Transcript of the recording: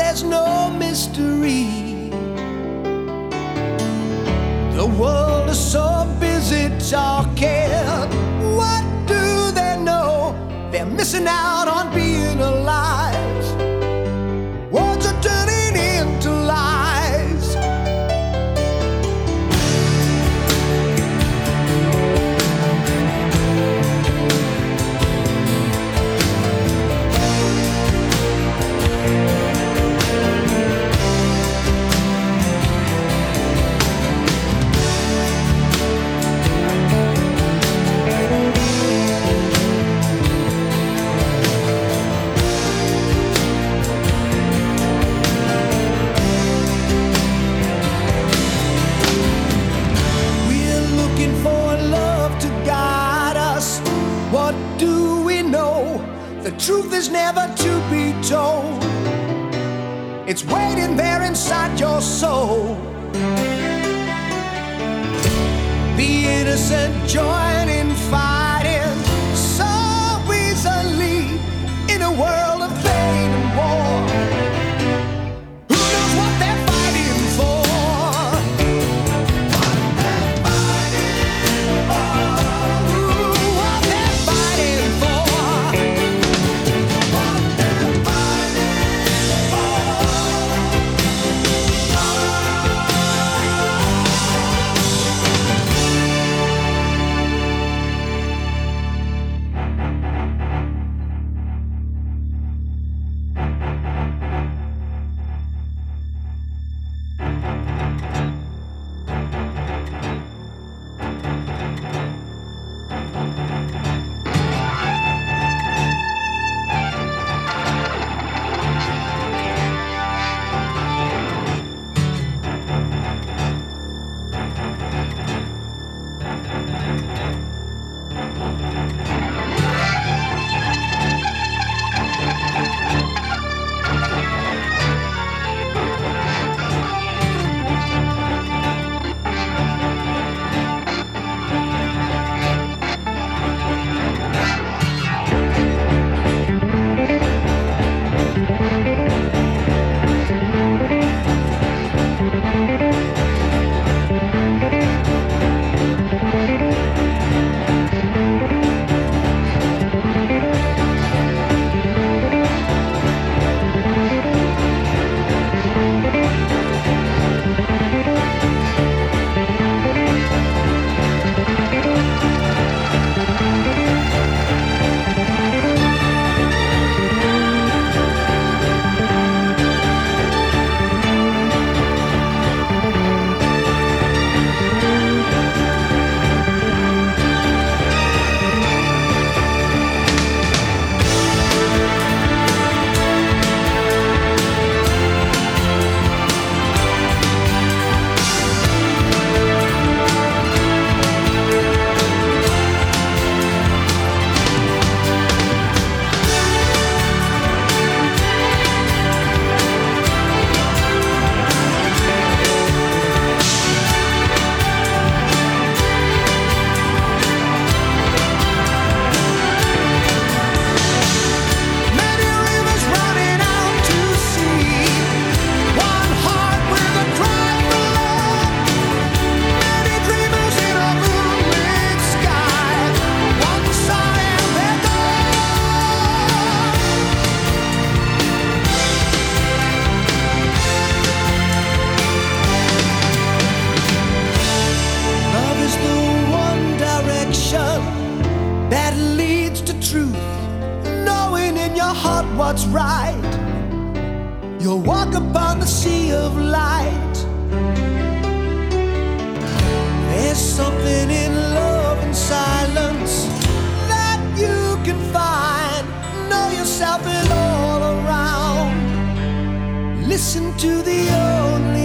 there's no mystery. The world is so busy talking. What do they know? They're missing out on being alive. Words are turning into lies. What do we know? The truth is never to be told. It's waiting there inside your soul. The innocent join in fighting so easily in a world of pain and war. Who knows what they're fighting for? What they're fighting for. What's right, you'll walk upon the sea of light. There's something in love and silence that you can find. Know yourself in all around. Listen to the only